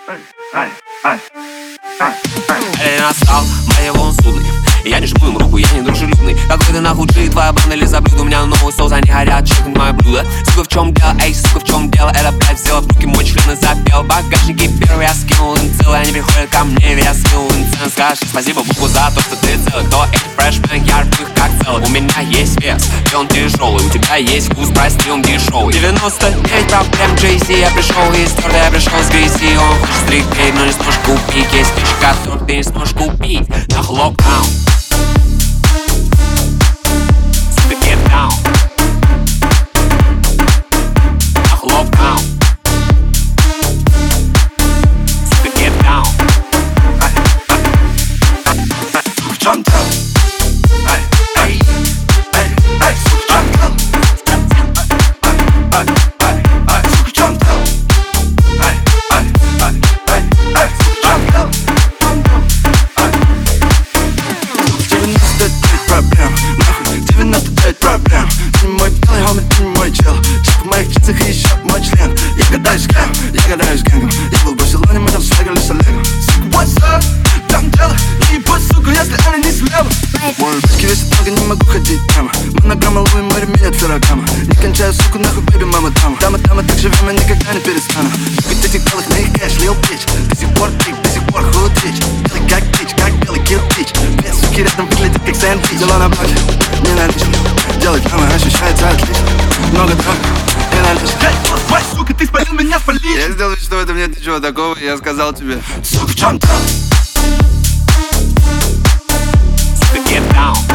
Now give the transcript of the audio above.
Настал моего судна. Я не жму им руку, я не дружелюбный. Какой ты нахуй джи, твоя банда или заблюд. У меня новый соус, они горят, чекнуть мое блюдо. Сука, в чем дело, эй, сука, в чем дело? Это, блядь, взяла в руки мой член и запел. Багажники первый я скинул им целый. Они приходят ко мне, я скинул им цену. Скажешь спасибо Богу за то, что ты целый. Кто эти фрешмен, я рву их как целый. У меня есть вес, и он тяжелый. У тебя есть вкус, прости, он дешевый. 99 проблем, Джей-Зи. Я пришел из твердо, я пришел с грязи. Он хочет стрикей, но не сможешь купить. Есть вещи, которых ты не сможешь купить. На локдаун. Get down. Lockdown. Get down. В чем дело? Эй, сука, в чем дело? Сука, в чем дело? Сука, в чем дело? 99 проблем, нахуй, 99 проблем. Ты не мой белый хомит, ты не мой чел. Чек в моих чицах и еще мой член. Я гадаюсь с гэнгом. Я был в Барселоне, мы там свагали с Олегом. Сука, what's up? Там дело, не ебать, сука, если она не слева. Мои бычки весят много, не могу ходить прямо. Монограмма, ловы, море, меня феррограмма. Не кончаю, суку, нахуй, бэйби, мама, дама. Дама, так живем, я никогда не перестану. Сука, этих белых на их кэш, лил пич. До сих пор пик, до сих пор хутрич. Белый как пич, как белый кирпич. Две суки рядом выглядят как сэндвич. Дела на базе, не налично. Делать прямо ощущается отлично. Много драк, не налично. Эй, сука, ты спалил меня в полиции. Я сделал вид, что в этом нет ничего такого, я сказал тебе. Сука, в чем дело? Get down.